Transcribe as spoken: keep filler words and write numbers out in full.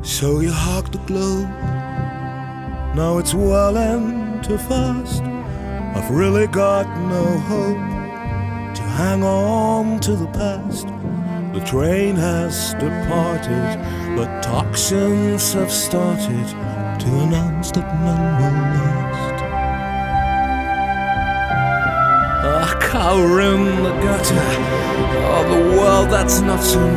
So you hug the globe. Now it's well and too fast. I've really got no hope to hang on to the past. The train has departed, but toxins have started to announce that none will last. A cower in the gutter of the world that's not so